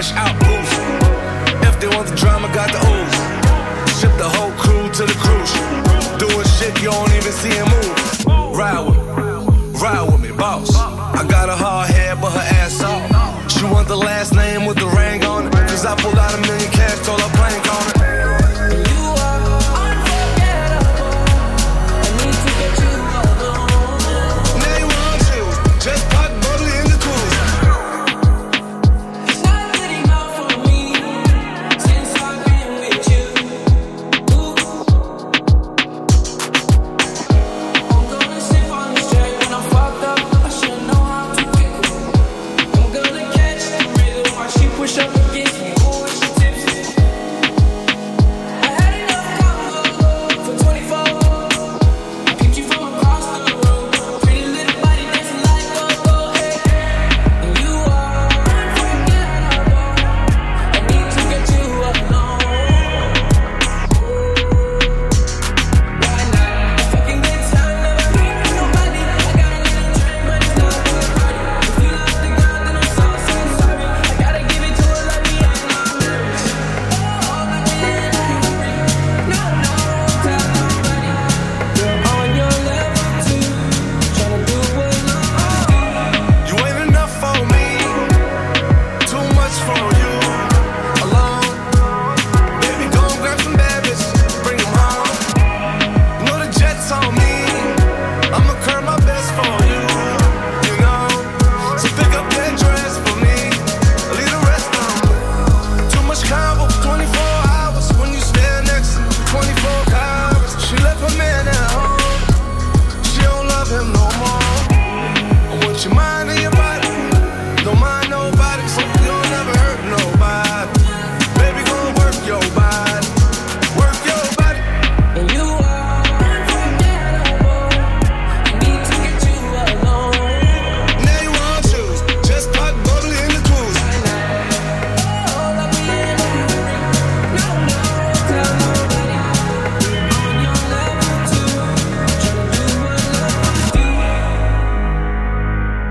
fresh out booth. If they want the drama, got the ooze. Ship the whole crew to the cruise. Doing shit you don't even see him move. Ride with me, ride with me, boss. I got a hard head, but her ass off. She want the last name with the